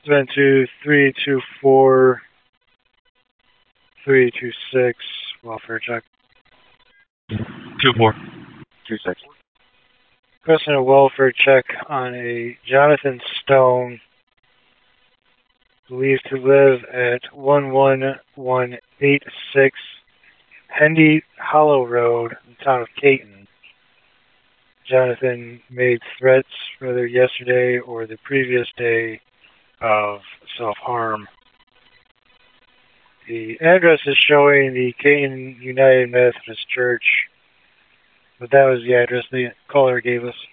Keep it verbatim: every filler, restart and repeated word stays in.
seven two three two four three two six. Welfare check. Two four. Two six. Requesting a welfare check on a Jonathan Stone, believed to live at one one one eight six Hendy Hollow Road in the town of Caton. Jonathan made threats whether yesterday or the previous day of self-harm. The address is showing the Caton United Methodist Church, but that was the address the caller gave us.